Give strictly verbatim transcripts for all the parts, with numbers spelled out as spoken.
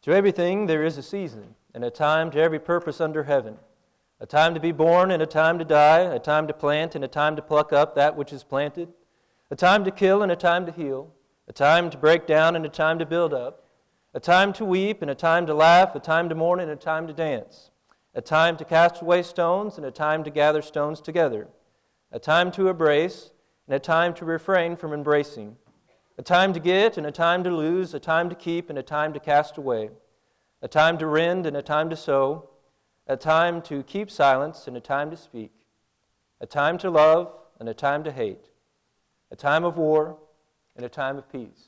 To everything there is a season, and a time to every purpose under heaven, a time to be born and a time to die, a time to plant and a time to pluck up that which is planted, a time to kill and a time to heal, a time to break down and a time to build up, a time to weep and a time to laugh, a time to mourn and a time to dance, a time to cast away stones and a time to gather stones together, a time to embrace and a time to refrain from embracing, a time to get and a time to lose, a time to keep and a time to cast away, a time to rend and a time to sow, a time to keep silence and a time to speak, a time to love and a time to hate, a time of war and a time of peace.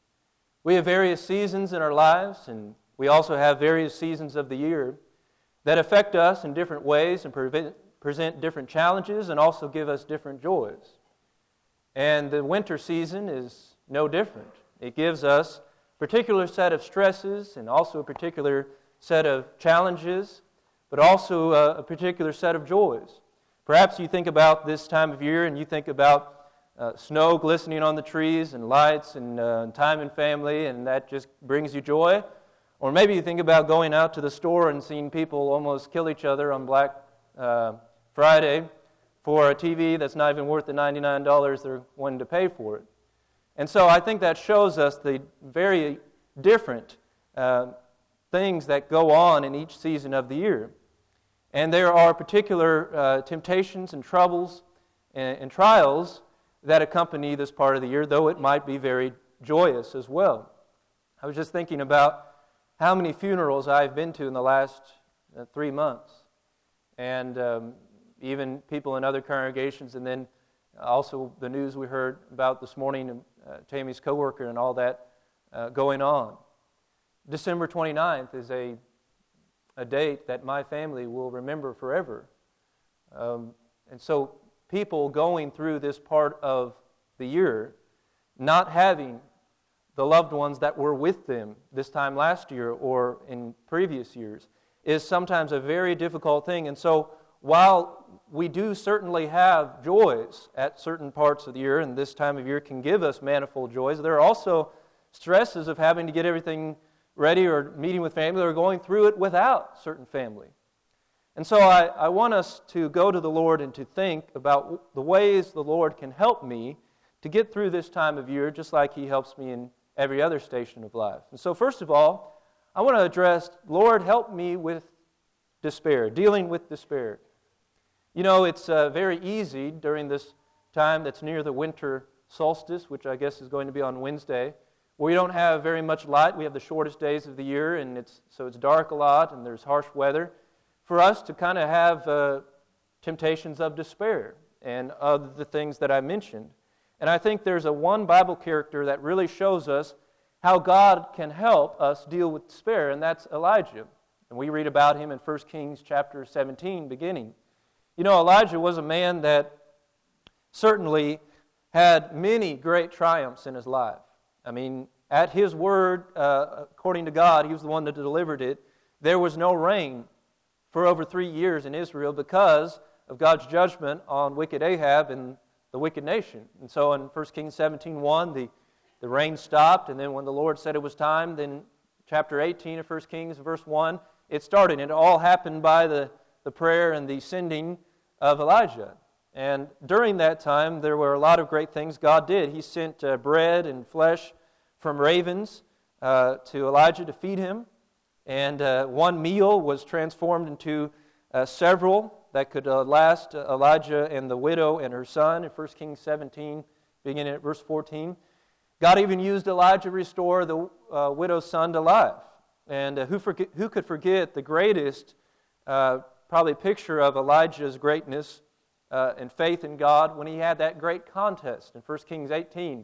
We have various seasons in our lives, and we also have various seasons of the year that affect us in different ways and prevent, present different challenges and also give us different joys. And the winter season is no different. It gives us a particular set of stresses and also a particular set of challenges, but also a, a particular set of joys. Perhaps you think about this time of year and you think about uh, snow glistening on the trees and lights and uh, time and family, and that just brings you joy. Or maybe you think about going out to the store and seeing people almost kill each other on Black uh, Friday for a T V that's not even worth the ninety-nine dollars they're wanting to pay for it. And so I think that shows us the very different uh, things that go on in each season of the year. And there are particular uh, temptations and troubles and, and trials that accompany this part of the year, though it might be very joyous as well. I was just thinking about how many funerals I've been to in the last uh, three months. And um, even people in other congregations, and then also the news we heard about this morning, uh, Tammy's coworker and all that uh, going on. December twenty-ninth is a, a date that my family will remember forever. Um, and so people going through this part of the year, not having the loved ones that were with them this time last year or in previous years, is sometimes a very difficult thing. And so while we do certainly have joys at certain parts of the year, and this time of year can give us manifold joys, there are also stresses of having to get everything ready or meeting with family or going through it without certain family. And so I, I want us to go to the Lord and to think about the ways the Lord can help me to get through this time of year, just like He helps me in every other station of life. And so first of all, I want to address, Lord, help me with despair, dealing with despair. You know, it's uh, very easy during this time that's near the winter solstice, which I guess is going to be on Wednesday, where we don't have very much light. We have the shortest days of the year, and it's so it's dark a lot, and there's harsh weather, for us to kind of have uh, temptations of despair and of the things that I mentioned. And I think there's a one Bible character that really shows us how God can help us deal with despair, and that's Elijah. And we read about him in First Kings chapter seventeen, beginning. You know, Elijah was a man that certainly had many great triumphs in his life. I mean, at his word, uh, according to God, he was the one that delivered it. There was no rain for over three years in Israel because of God's judgment on wicked Ahab and the wicked nation. And so in First Kings seventeen one, the, the rain stopped, and then when the Lord said it was time, then chapter eighteen of First Kings, verse one, it started. And it all happened by the, the prayer and the sending of Elijah. And during that time, there were a lot of great things God did. He sent uh, bread and flesh from ravens uh, to Elijah to feed him. And uh, one meal was transformed into uh, several that could uh, last uh, Elijah and the widow and her son in First Kings seventeen, beginning at verse fourteen. God even used Elijah to restore the uh, widow's son to life. And uh, who, forget, who could forget the greatest uh, probably picture of Elijah's greatness uh, and faith in God when he had that great contest in First Kings eighteen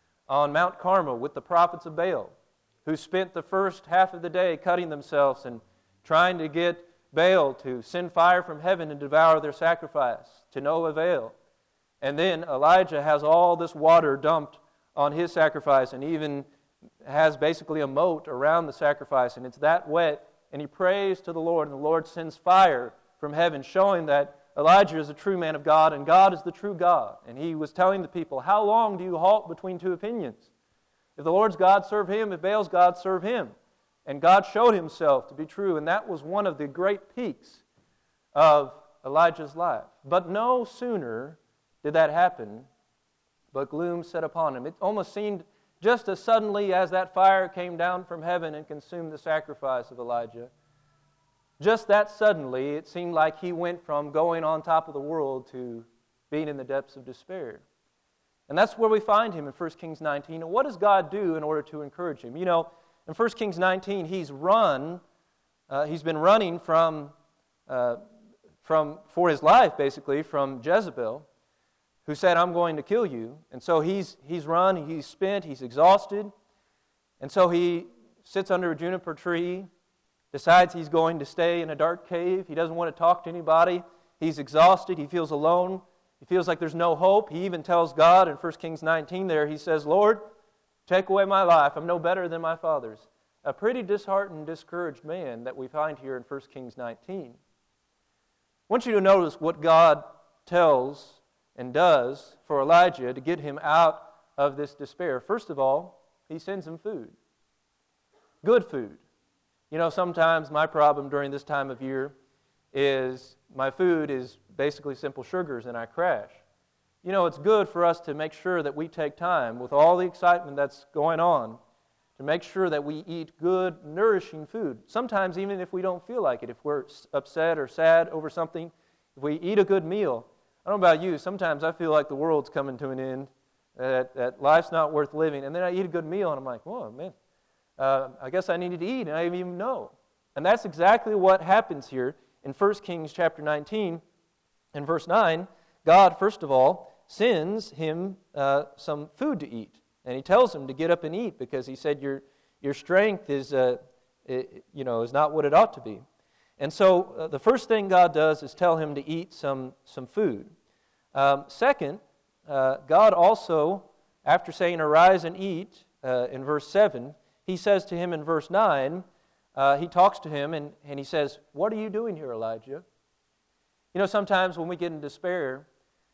on Mount Carmel with the prophets of Baal, who spent the first half of the day cutting themselves and trying to get Baal to send fire from heaven and devour their sacrifice, to no avail. And then Elijah has all this water dumped on his sacrifice and even has basically a moat around the sacrifice, and it's that wet, and he prays to the Lord, and the Lord sends fire from heaven, showing that Elijah is a true man of God, and God is the true God. And he was telling the people, how long do you halt between two opinions? If the Lord's God, serve Him. If Baal's God, serve him. And God showed himself to be true, and that was one of the great peaks of Elijah's life. But no sooner did that happen, but gloom set upon him. It almost seemed just as suddenly as that fire came down from heaven and consumed the sacrifice of Elijah, just that suddenly it seemed like he went from going on top of the world to being in the depths of despair. And that's where we find him in First Kings nineteen. And what does God do in order to encourage him? You know, in First Kings nineteen, he's run, uh, he's been running from, uh, from, for his life, basically, from Jezebel, who said, I'm going to kill you. And so he's, he's run, he's spent, he's exhausted. And so he sits under a juniper tree, decides he's going to stay in a dark cave. He doesn't want to talk to anybody. He's exhausted. He feels alone. He feels like there's no hope. He even tells God in First Kings nineteen there, he says, Lord, take away my life. I'm no better than my fathers. A pretty disheartened, discouraged man that we find here in First Kings nineteen. I want you to notice what God tells and does for Elijah to get him out of this despair. First of all, he sends him food. Good food. You know, sometimes my problem during this time of year is my food is basically simple sugars and I crash. You know, it's good for us to make sure that we take time with all the excitement that's going on to make sure that we eat good, nourishing food. Sometimes even if we don't feel like it, if we're upset or sad over something, if we eat a good meal. I don't know about you, sometimes I feel like the world's coming to an end, that, that life's not worth living, and then I eat a good meal and I'm like, whoa, man, uh, I guess I needed to eat and I didn't even know. And that's exactly what happens here in First Kings chapter nineteen. In verse nine, God, first of all, sends him uh, some food to eat. And he tells him to get up and eat because he said your your strength is uh, it, you know is not what it ought to be. And so uh, the first thing God does is tell him to eat some some food. Um, second, uh, God also, after saying arise and eat uh, in verse seven, he says to him in verse nine, uh, he talks to him and, and he says, what are you doing here, Elijah? You know, sometimes when we get in despair,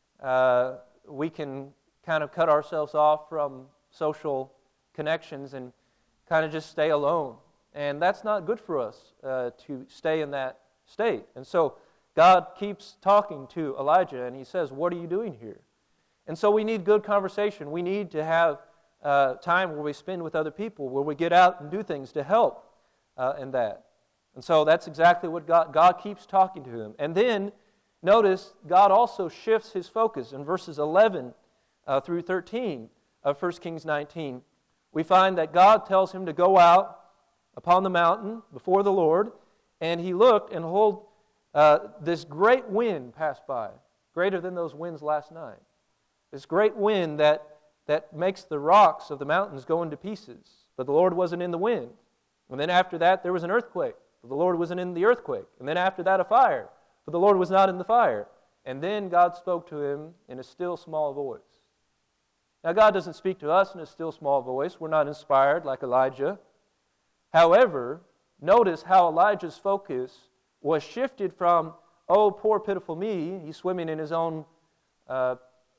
uh, we can kind of cut ourselves off from social connections and kind of just stay alone. And that's not good for us uh, to stay in that state. And so God keeps talking to Elijah and he says, what are you doing here? And so we need good conversation. We need to have uh, time where we spend with other people, where we get out and do things to help uh, in that. And so that's exactly what God, God keeps talking to him. And then notice, God also shifts his focus. In verses eleven uh, through thirteen of First Kings nineteen, we find that God tells him to go out upon the mountain before the Lord, and he looked, and behold, uh, this great wind passed by, greater than those winds last night. This great wind that, that makes the rocks of the mountains go into pieces, but the Lord wasn't in the wind. And then after that, there was an earthquake, but the Lord wasn't in the earthquake. And then after that, a fire, but the Lord was not in the fire. And then God spoke to him in a still small voice. Now, God doesn't speak to us in a still small voice. We're not inspired like Elijah. However, notice how Elijah's focus was shifted from, oh, poor pitiful me, he's swimming in his own uh,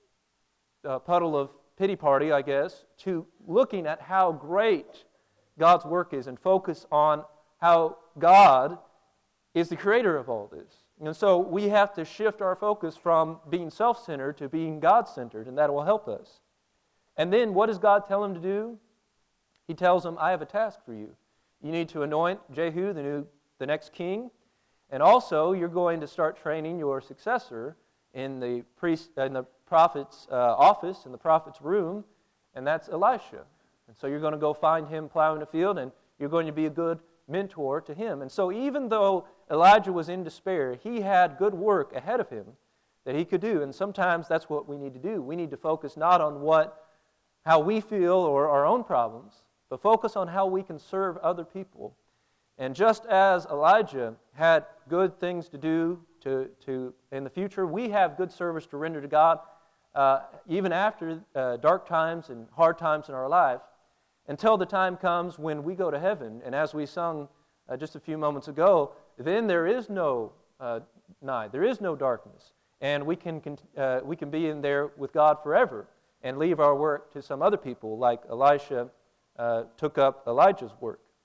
uh, puddle of pity party, I guess, to looking at how great God's work is and focus on how God is the creator of all this. And so we have to shift our focus from being self-centered to being God-centered, and that will help us. And then what does God tell him to do? He tells him, I have a task for you. You need to anoint Jehu, the new, the next king, and also you're going to start training your successor in the priest, in the prophet's uh, office, in the prophet's room, and that's Elisha. And so you're going to go find him plowing a field, and you're going to be a good mentor to him. And so even though Elijah was in despair, he had good work ahead of him that he could do. And sometimes that's what we need to do. We need to focus not on what, how we feel or our own problems, but focus on how we can serve other people. And just as Elijah had good things to do to, to in the future, we have good service to render to God uh, even after uh, dark times and hard times in our life, until the time comes when we go to heaven. And as we sung uh, just a few moments ago, then there is no uh, night, there is no darkness, and we can uh, we can be in there with God forever and leave our work to some other people, like Elisha uh, took up Elijah's work.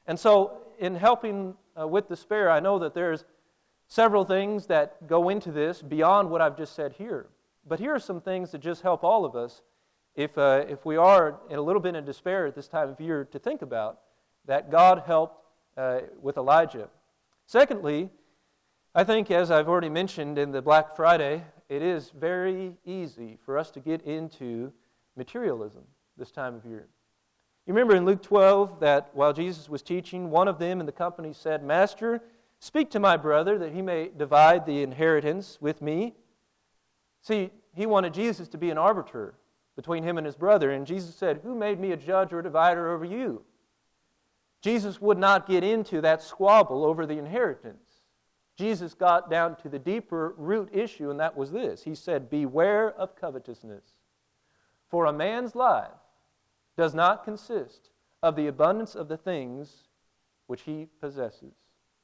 And so in helping uh, with despair, I know that there's several things that go into this beyond what I've just said here. But here are some things that just help all of us if, uh, if we are in a little bit in despair at this time of year to think about that God helped uh, with Elijah. Secondly, I think, as I've already mentioned in the Black Friday, it is very easy for us to get into materialism this time of year. You remember in Luke twelve that while Jesus was teaching, one of them in the company said, "Master, speak to my brother that he may divide the inheritance with me." See, he wanted Jesus to be an arbiter between him and his brother, and Jesus said, "Who made me a judge or a divider over you?" Jesus would not get into that squabble over the inheritance. Jesus got down to the deeper root issue, and that was this. He said, "Beware of covetousness, for a man's life does not consist of the abundance of the things which he possesses."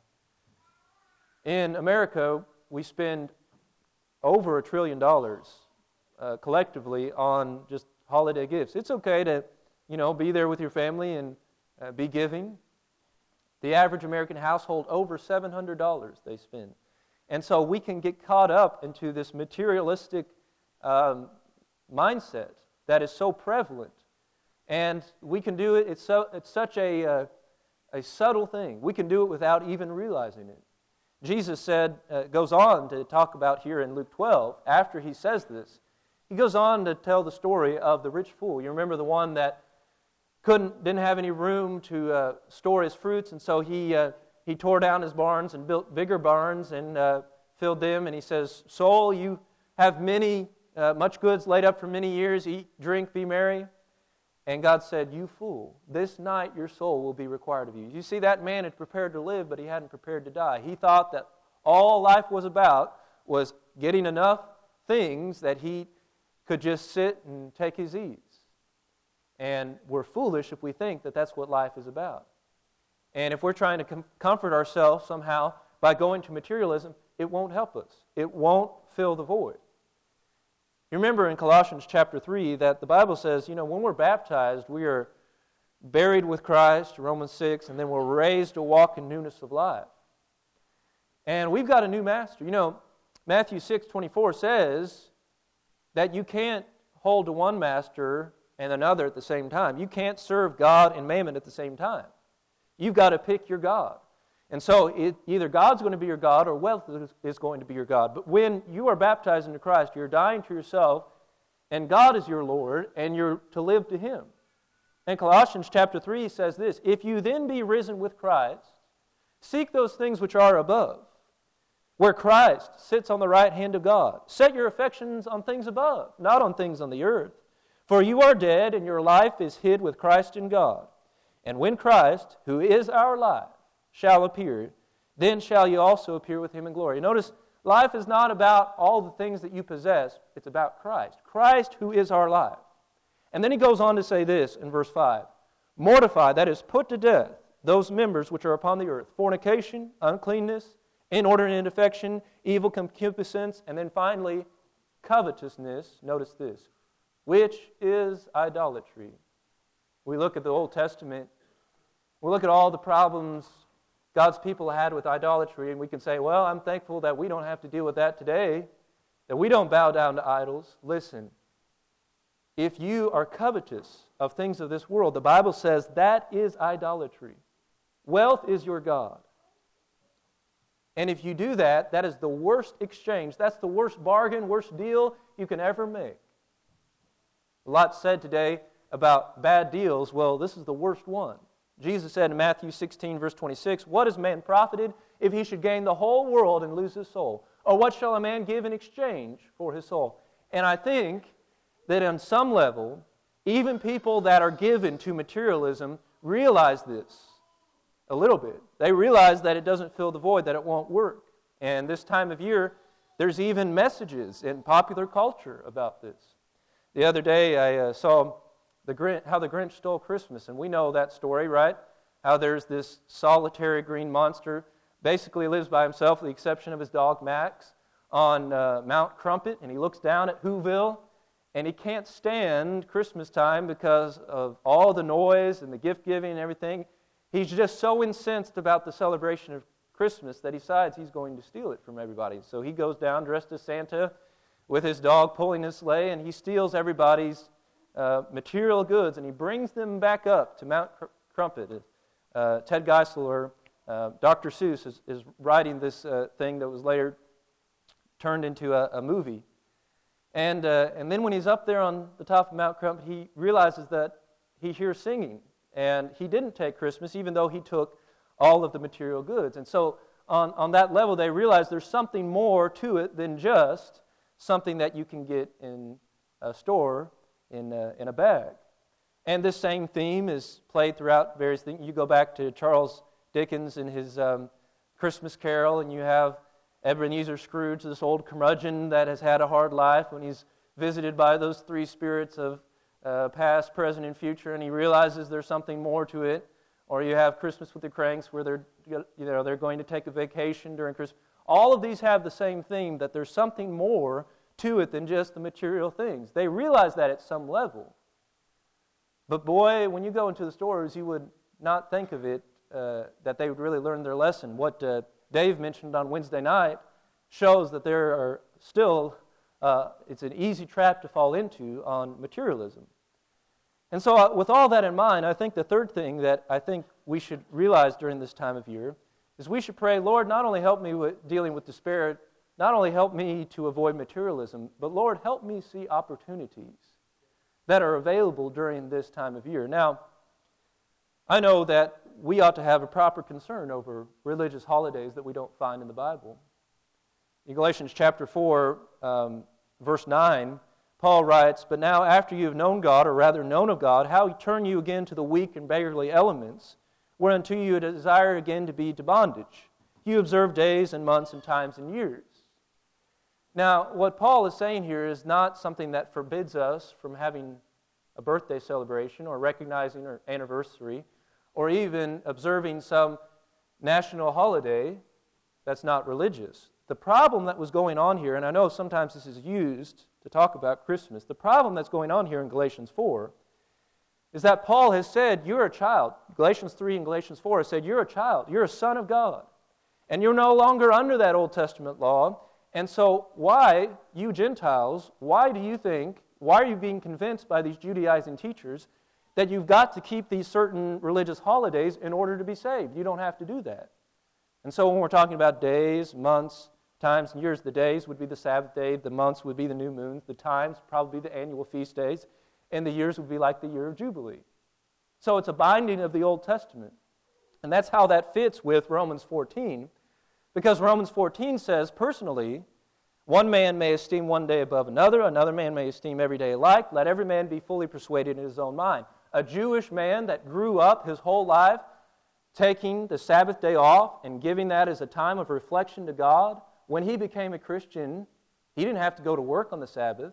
In America, we spend over a trillion dollars uh, collectively on just holiday gifts. It's okay to, you know, be there with your family and uh, be giving. The average American household, over seven hundred dollars they spend. And so we can get caught up into this materialistic um, mindset that is so prevalent. And we can do it, it's, so, it's such a, uh, a subtle thing. We can do it without even realizing it. Jesus said, uh, goes on to talk about here in Luke twelve, after he says this, he goes on to tell the story of the rich fool. You remember the one that couldn't, didn't have any room to uh, store his fruits, and so he uh, he tore down his barns and built bigger barns and uh, filled them. And he says, "Soul, you have many, uh, much goods laid up for many years. Eat, drink, be merry." And God said, "You fool, this night your soul will be required of you." You see, that man had prepared to live, but he hadn't prepared to die. He thought that all life was about was getting enough things that he could just sit and take his ease. And we're foolish if we think that that's what life is about. And if we're trying to com- comfort ourselves somehow by going to materialism, it won't help us. It won't fill the void. You remember in Colossians chapter three that the Bible says, you know, when we're baptized, we are buried with Christ, Romans six, and then we're raised to walk in newness of life. And we've got a new master. You know, Matthew six twenty-four says that you can't hold to one master and another at the same time. You can't serve God and mammon at the same time. You've got to pick your God. And so it, either God's going to be your God or wealth is, is going to be your God. But when you are baptized into Christ, you're dying to yourself, and God is your Lord, and you're to live to Him. And Colossians chapter three says this, "If you then be risen with Christ, seek those things which are above, where Christ sits on the right hand of God. Set your affections on things above, not on things on the earth. For you are dead, and your life is hid with Christ in God. And when Christ, who is our life, shall appear, then shall you also appear with Him in glory." Notice, life is not about all the things that you possess. It's about Christ. Christ, who is our life. And then he goes on to say this in verse five. "Mortify," that is, put to death, "those members which are upon the earth, fornication, uncleanness, inordinate affection, evil concupiscence," and then finally, covetousness. Notice this, "which is idolatry." We look at the Old Testament, we look at all the problems God's people had with idolatry, and we can say, well, I'm thankful that we don't have to deal with that today, that we don't bow down to idols. Listen, if you are covetous of things of this world, the Bible says that is idolatry. Wealth is your God. And if you do that, that is the worst exchange. That's the worst bargain, worst deal you can ever make. A lot said today about bad deals. Well, this is the worst one. Jesus said in Matthew sixteen, verse twenty-six, "What is man profited if he should gain the whole world and lose his soul? Or what shall a man give in exchange for his soul?" And I think that on some level, even people that are given to materialism realize this a little bit. They realize that it doesn't fill the void, that it won't work. And this time of year, there's even messages in popular culture about this. The other day, I uh, saw the Grinch, how the Grinch stole Christmas, and we know that story, right? How there's this solitary green monster, basically lives by himself with the exception of his dog Max, on uh, Mount Crumpet, and he looks down at Whoville, and he can't stand Christmas time because of all the noise and the gift-giving and everything. he's just so incensed about the celebration of Christmas that he decides he's going to steal it from everybody. So he goes down dressed as Santa with his dog pulling his sleigh, and he steals everybody's uh, material goods, and he brings them back up to Mount Cr- Crumpet. Uh, Ted Geisler, uh, Doctor Seuss, is, is writing this uh, thing that was later turned into a, a movie. And, uh, and then when he's up there on the top of Mount Crumpet, he realizes that he hears singing. And he didn't take Christmas, even though he took all of the material goods. And so on, on that level, they realize there's something more to it than just something that you can get in a store in a, in a bag. And this same theme is played throughout various things. You go back to Charles Dickens and his um, Christmas Carol, and you have Ebenezer Scrooge, this old curmudgeon that has had a hard life, when he's visited by those three spirits of uh, past, present, and future, and he realizes there's something more to it. Or you have Christmas with the Cranks, where they're, you know, they're going to take a vacation during Christmas. All of these have the same theme, that there's something more to it than just the material things. They realize that at some level. But boy, when you go into the stores, you would not think of it, uh, that they would really learn their lesson. What uh, Dave mentioned on Wednesday night shows that there are still, uh, it's an easy trap to fall into on materialism. And so uh, with all that in mind, I think the third thing that I think we should realize during this time of year is we should pray, Lord, not only help me with dealing with despair, not only help me to avoid materialism, but Lord, help me see opportunities that are available during this time of year. Now, I know that we ought to have a proper concern over religious holidays that we don't find in the Bible. In Galatians chapter four, um, verse nine, Paul writes, "But now after you have known God, or rather known of God, how turn you again to the weak and beggarly elements, whereunto you desire again to be to bondage. You observe days and months and times and years." Now, what Paul is saying here is not something that forbids us from having a birthday celebration or recognizing our anniversary or even observing some national holiday that's not religious. The problem that was going on here, and I know sometimes this is used to talk about Christmas, the problem that's going on here in Galatians four is that Paul has said, you're a child. Galatians three and Galatians four has said, you're a child. You're a son of God. And you're no longer under that Old Testament law. And so why, you Gentiles, why do you think, why are you being convinced by these Judaizing teachers that you've got to keep these certain religious holidays in order to be saved? You don't have to do that. And so when we're talking about days, months, times, and years, the days would be the Sabbath day, the months would be the new moons, the times probably be the annual feast days, and the years would be like the year of Jubilee. So it's a binding of the Old Testament. And that's how that fits with Romans fourteen, because Romans fourteen says, personally, one man may esteem one day above another, another man may esteem every day alike, let every man be fully persuaded in his own mind. A Jewish man that grew up his whole life taking the Sabbath day off and giving that as a time of reflection to God, when he became a Christian, he didn't have to go to work on the Sabbath.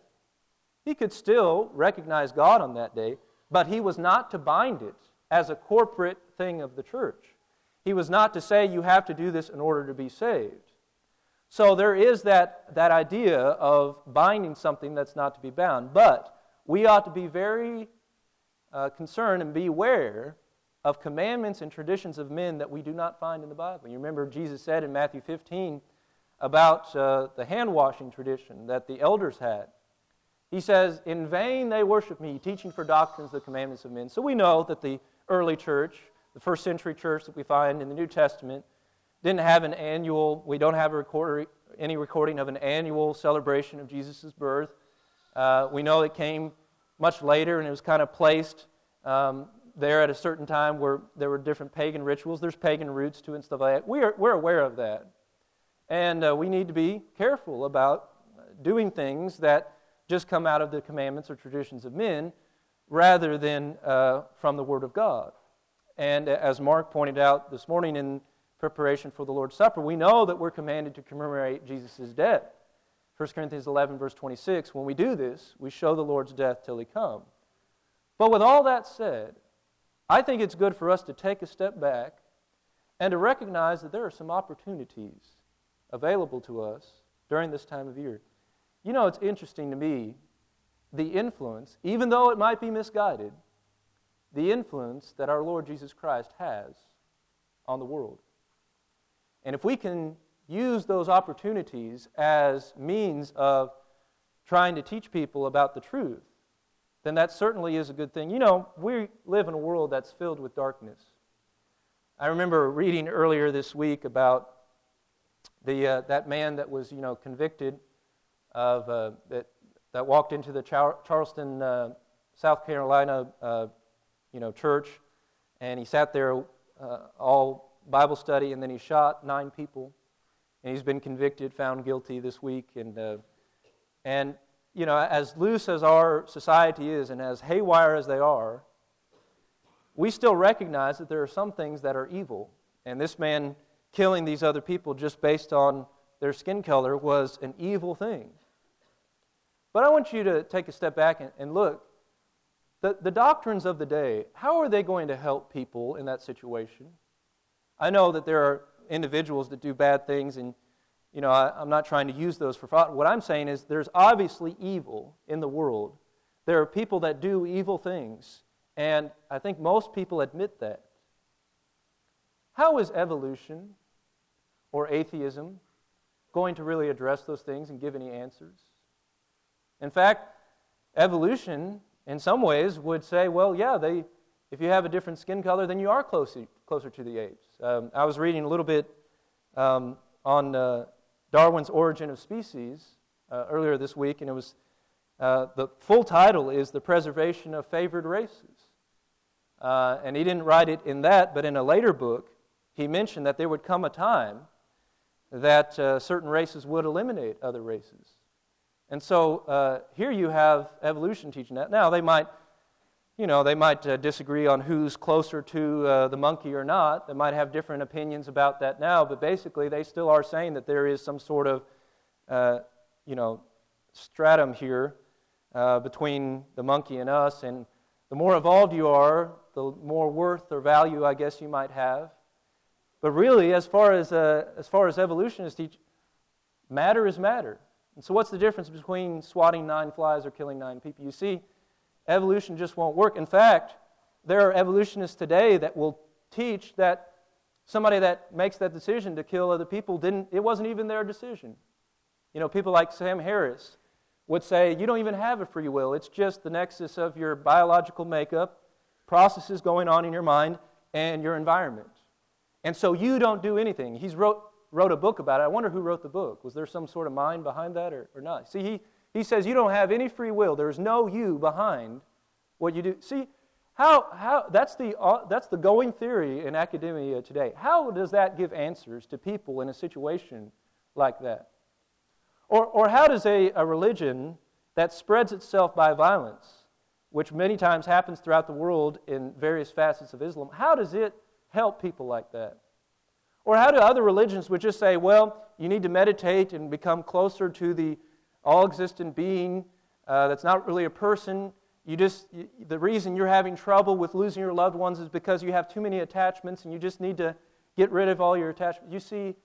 He could still recognize God on that day, but he was not to bind it as a corporate thing of the church. He was not to say you have to do this in order to be saved. So there is that, that idea of binding something that's not to be bound. But we ought to be very uh, concerned and beware of commandments and traditions of men that we do not find in the Bible. You remember Jesus said in Matthew fifteen about uh, the hand-washing tradition that the elders had. He says, in vain they worship me, teaching for doctrines the commandments of men. So we know that the early church, the first century church that we find in the New Testament, didn't have an annual, we don't have a record, any recording of an annual celebration of Jesus' birth. Uh, we know it came much later and it was kind of placed um, there at a certain time where there were different pagan rituals. There's pagan roots to it and stuff like that. We are, we're aware of that. And uh, we need to be careful about doing things that just come out of the commandments or traditions of men rather than uh, from the Word of God. And as Mark pointed out this morning in preparation for the Lord's Supper, we know that we're commanded to commemorate Jesus' death. First Corinthians eleven, verse twenty-six, when we do this, we show the Lord's death till He come. But with all that said, I think it's good for us to take a step back and to recognize that there are some opportunities available to us during this time of year. You know, it's interesting to me, the influence, even though it might be misguided, the influence that our Lord Jesus Christ has on the world. And if we can use those opportunities as means of trying to teach people about the truth, then that certainly is a good thing. You know, we live in a world that's filled with darkness. I remember reading earlier this week about the uh, that man that was, you know, convicted of uh, that that walked into the Char- Charleston, uh, South Carolina, uh, you know, church, and he sat there uh, all Bible study, and then he shot nine people, and he's been convicted, found guilty this week, and uh, and you know, as loose as our society is, and as haywire as they are, we still recognize that there are some things that are evil, and this man killing these other people just based on their skin color was an evil thing. But I want you to take a step back and, and look. The, the doctrines of the day, how are they going to help people in that situation? I know that there are individuals that do bad things, and you know, I, I'm not trying to use those for thought. What I'm saying is there's obviously evil in the world. There are people that do evil things, and I think most people admit that. How is evolution or atheism going to really address those things and give any answers? In fact, evolution, in some ways, would say, well, yeah, they, if you have a different skin color, then you are closer, closer to the apes. Um, I was reading a little bit um, on uh, Darwin's Origin of Species uh, earlier this week, and it was uh, the full title is The Preservation of Favored Races. Uh, and he didn't write it in that, but in a later book, he mentioned that there would come a time that uh, certain races would eliminate other races. And so uh, here you have evolution teaching that. Now, they might, you know, they might uh, disagree on who's closer to uh, the monkey or not. They might have different opinions about that now, but basically they still are saying that there is some sort of, uh, you know, stratum here uh, between the monkey and us. And the more evolved you are, the more worth or value, I guess, you might have. But really, as far as uh, as far as evolutionists teach, matter is matter. And so what's the difference between swatting nine flies or killing nine people? You see, evolution just won't work. In fact, there are evolutionists today that will teach that somebody that makes that decision to kill other people, didn't. it wasn't even their decision. You know, people like Sam Harris would say, you don't even have a free will. It's just the nexus of your biological makeup, processes going on in your mind, and your environment. And so you don't do anything. He's wrote wrote a book about it. I wonder who wrote the book. Was there some sort of mind behind that or, or not? See, he, he says you don't have any free will. There's no you behind what you do. See, how how that's the uh, that's the going theory in academia today. How does that give answers to people in a situation like that? Or or how does a, a religion that spreads itself by violence, which many times happens throughout the world in various facets of Islam, how does it help people like that? Or how do other religions would just say, well, you need to meditate and become closer to the all-existent being uh, that's not really a person. You just you, the reason you're having trouble with losing your loved ones is because you have too many attachments and you just need to get rid of all your attachments. You see,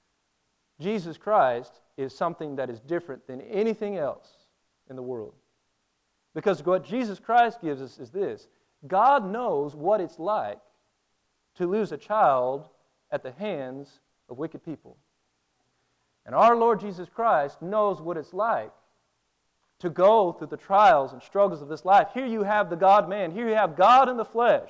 Jesus Christ is something that is different than anything else in the world. Because what Jesus Christ gives us is this: God knows what it's like to lose a child at the hands of wicked people. And our Lord Jesus Christ knows what it's like to go through the trials and struggles of this life. Here you have the God-man. Here you have God in the flesh.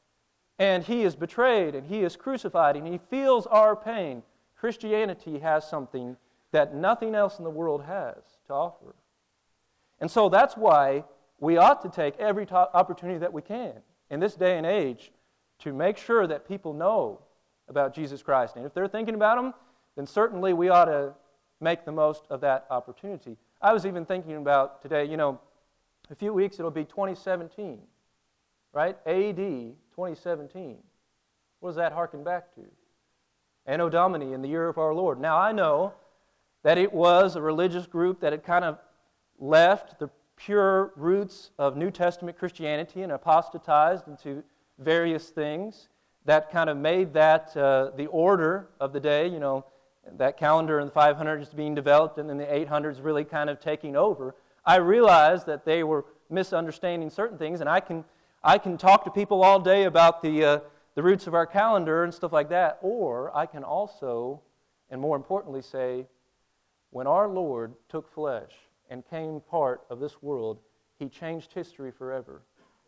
And He is betrayed and He is crucified and He feels our pain. Christianity has something that nothing else in the world has to offer. And so that's why we ought to take every opportunity that we can in this day and age to make sure that people know about Jesus Christ. And if they're thinking about Him, then certainly we ought to make the most of that opportunity. I was even thinking about today, you know, a few weeks it'll be twenty seventeen, right? A D twenty seventeen. What does that harken back to? Anno Domini, in the year of our Lord. Now I know that it was a religious group that had kind of left the pure roots of New Testament Christianity and apostatized into various things that kind of made that uh, the order of the day. You know, that calendar in the five hundreds being developed and then the eight hundreds really kind of taking over. I realized that they were misunderstanding certain things, and I can I can talk to people all day about the, uh, the roots of our calendar and stuff like that, or I can also, and more importantly, say, when our Lord took flesh and came part of this world, He changed history forever.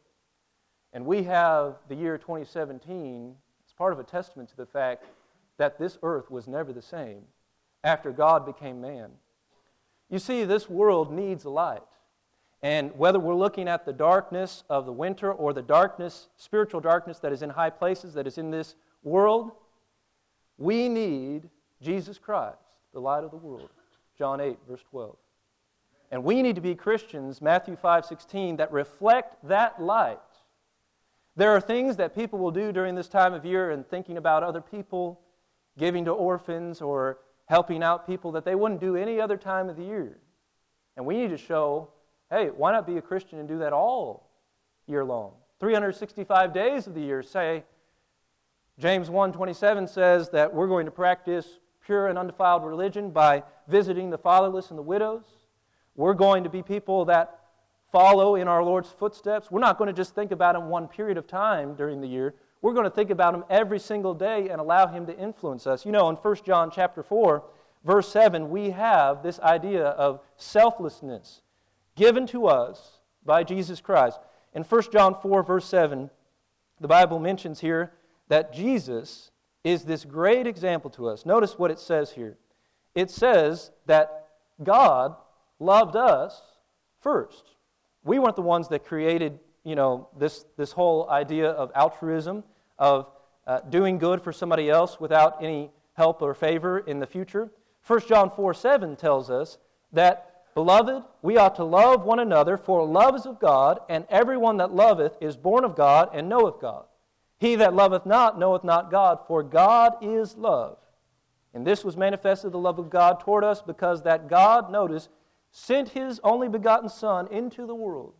And we have the year twenty seventeen, it's part of a testament to the fact that this earth was never the same after God became man. You see, this world needs a light. And whether we're looking at the darkness of the winter or the darkness, spiritual darkness that is in high places, that is in this world, we need Jesus Christ, the light of the world. John eight, verse twelve. And we need to be Christians, Matthew five sixteen, that reflect that light. There are things that people will do during this time of year and thinking about other people, giving to orphans or helping out people that they wouldn't do any other time of the year. And we need to show, hey, why not be a Christian and do that all year long? three hundred sixty-five days of the year. Say, James one twenty-seven says that we're going to practice pure and undefiled religion by visiting the fatherless and the widows. We're going to be people that follow in our Lord's footsteps. We're not going to just think about Him one period of time during the year. We're going to think about Him every single day and allow Him to influence us. You know, in First John chapter four, verse seven, we have this idea of selflessness given to us by Jesus Christ. In First John four, verse seven, the Bible mentions here that Jesus is this great example to us. Notice what it says here. It says that God loved us first. We weren't the ones that created, you know, this, this whole idea of altruism, of uh, doing good for somebody else without any help or favor in the future. First John four seven tells us that, beloved, we ought to love one another, for love is of God, and everyone that loveth is born of God and knoweth God. He that loveth not knoweth not God, for God is love. And this was manifested the love of God toward us, because that God, notice, sent His only begotten Son into the world.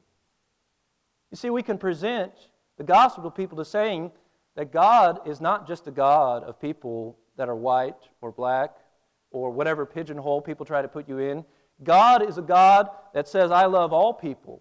You see, we can present the gospel to people to saying that God is not just a God of people that are white or black or whatever pigeonhole people try to put you in. God is a God that says, I love all people,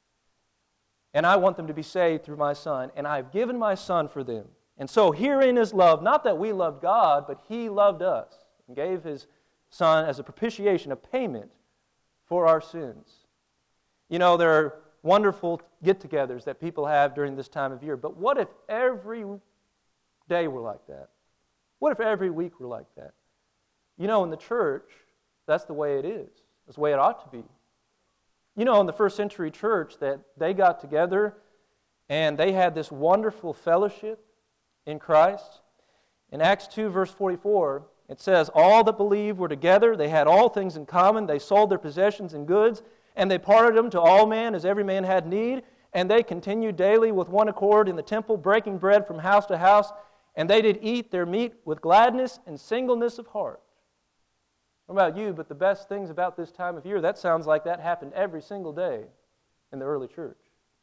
and I want them to be saved through my Son, and I've given my Son for them. And so herein is love, not that we loved God, but He loved us and gave His Son as a propitiation, a payment for our sins. You know, there are wonderful get-togethers that people have during this time of year, but what if every day were like that? What if every week were like that? You know, in the church, that's the way it is. That's the way it ought to be. You know, in the first century church, that they got together and they had this wonderful fellowship in Christ. In Acts two, verse forty-four, it says, all that believed were together, they had all things in common, they sold their possessions and goods, and they parted them to all men as every man had need, and they continued daily with one accord in the temple, breaking bread from house to house, and they did eat their meat with gladness and singleness of heart. I don't know about you, but the best things about this time of year, that sounds like that happened every single day in the early church.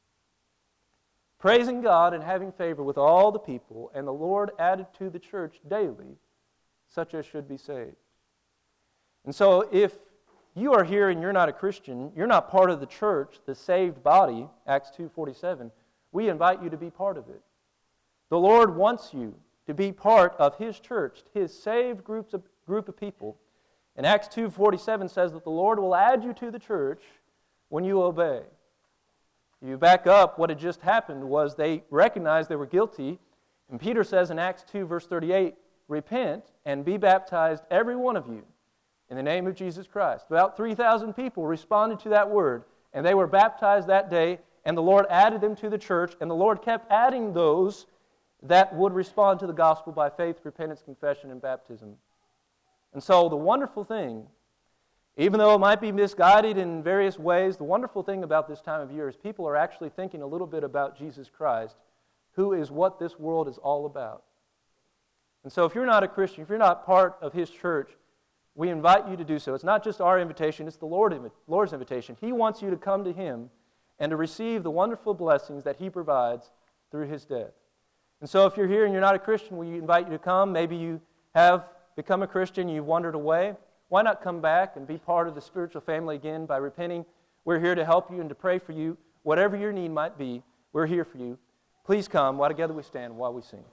Praising God and having favor with all the people, and the Lord added to the church daily such as should be saved. And so if you are here and you're not a Christian, you're not part of the church, the saved body, Acts two forty-seven, we invite you to be part of it. The Lord wants you to be part of His church, His saved groups of, group of people. And Acts two forty-seven says that the Lord will add you to the church when you obey. You back up, what had just happened was they recognized they were guilty. And Peter says in Acts two, verse thirty-eight, repent and be baptized, every one of you, in the name of Jesus Christ. About three thousand people responded to that word, and they were baptized that day, and the Lord added them to the church, and the Lord kept adding those that would respond to the gospel by faith, repentance, confession, and baptism. And so the wonderful thing, even though it might be misguided in various ways, the wonderful thing about this time of year is people are actually thinking a little bit about Jesus Christ, who is what this world is all about. And so if you're not a Christian, if you're not part of His church, we invite you to do so. It's not just our invitation, it's the Lord, Lord's invitation. He wants you to come to Him and to receive the wonderful blessings that He provides through His death. And so if you're here and you're not a Christian, we invite you to come. Maybe you have become a Christian, you've wandered away. Why not come back and be part of the spiritual family again by repenting? We're here to help you and to pray for you, whatever your need might be. We're here for you. Please come while together we stand while we sing.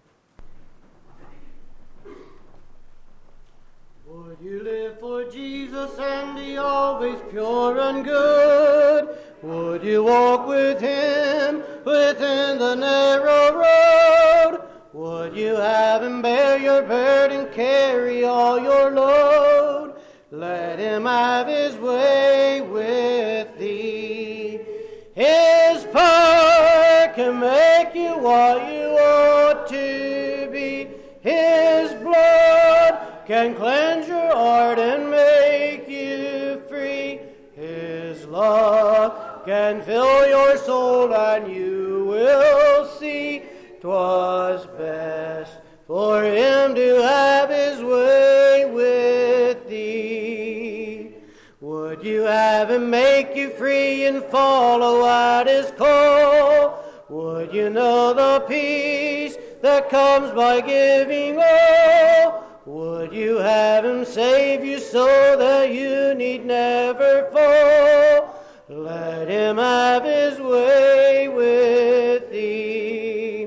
Would you live for Jesus and be always pure and good? Would you walk with Him within the narrow road? Would you have Him bear your burden, carry all your load? Let Him have His way with thee. His power can make you what you ought to be. His blood can cleanse your heart and make you free. His love can fill your soul, and you will see 'twas best for Him to have His way with thee. Would you have Him make you free and follow at His call? Would you know the peace that comes by giving all? Would you have Him save you so that you need never fall? Let Him have His way with thee.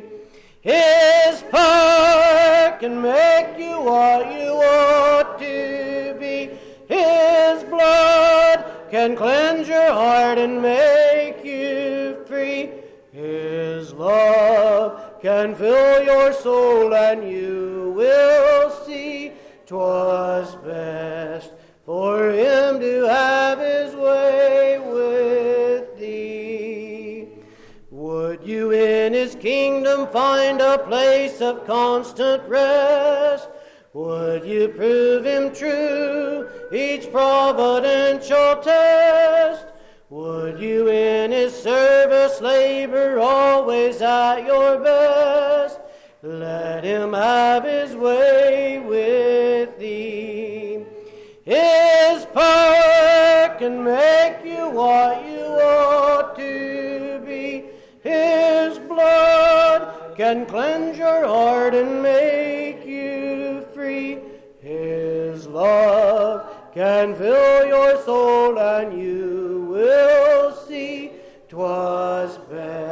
His power can make you what you ought to be. His blood can cleanse your heart and make you free. His love can fill your soul, and you will see 'twas best for Him to have His way with thee. Would you in His kingdom find a place of constant rest? Would you prove Him true each providential test? Would you in His service labor always at your best? Let Him have His way with thee. His power can make you what you ought to be. His blood can cleanse your heart and make you free. His love can fill your soul, and you will see 'twas best